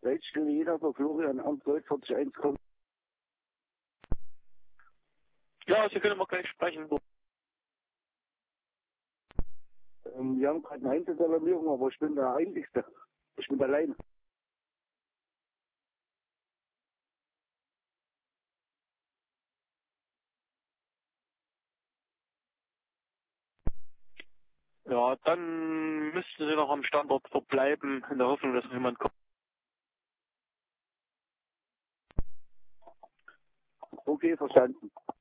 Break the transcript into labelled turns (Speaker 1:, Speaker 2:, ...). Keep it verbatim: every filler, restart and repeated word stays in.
Speaker 1: Leitstelle jeder für Florian Amt Gold vierzig eins kommt.
Speaker 2: Ja, Sie können mal gleich sprechen.
Speaker 1: Ähm, wir haben gerade eine Einzelalarmierung, aber ich bin der Einzigste. Ich bin allein.
Speaker 2: Ja, dann müssten Sie noch am Standort verbleiben, in der Hoffnung, dass noch jemand kommt.
Speaker 1: Okay, verstanden.